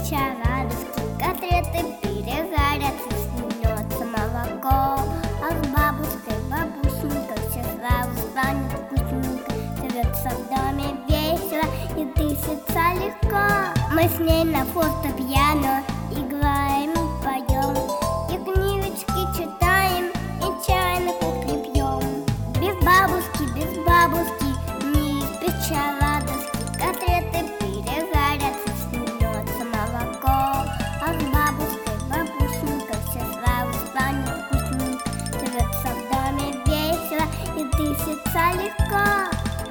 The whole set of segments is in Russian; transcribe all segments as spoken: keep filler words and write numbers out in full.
печь оладушки, котлеты, перезарятся, смеется молоко. А с бабушкой, бабусенькой все сразу станет вкусненько. Живется в доме весело и дышится легко. Мы с ней на фортепиано играем и поем, и книжечки читаем, и чай на кухне пьем. Без бабушки, без бабушки не испечь оладушки, котлеты перезарятся, смеется молоко. А с бабушкой, бабусенькой все сразу станет вкусненько. Живется в доме весело и дышится легко.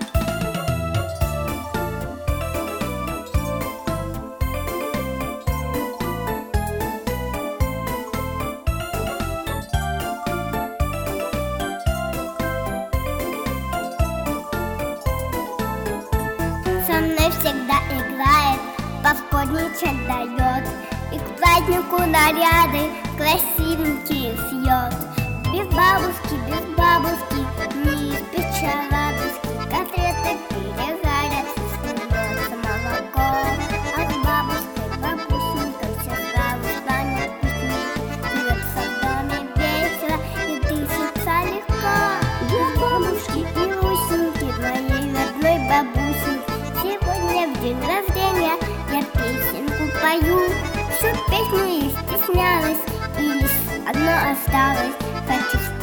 Со мной всегда играет, повкодничать дает, и к празднику наряды красивенькие шьет. Без бабушки, без бабушки не испечь оладушки, котлеты перезарятся, смеется молоко. А с бабушкой, бабусенькой все сразу станет вкусненько. Живется в доме весело и дышится легко. Без бабушки и Русеньки, моей родной бабусеньки, сегодня в день рождения я песенку пою. Всю песню и стеснялась, и лишь одно осталось. Хочу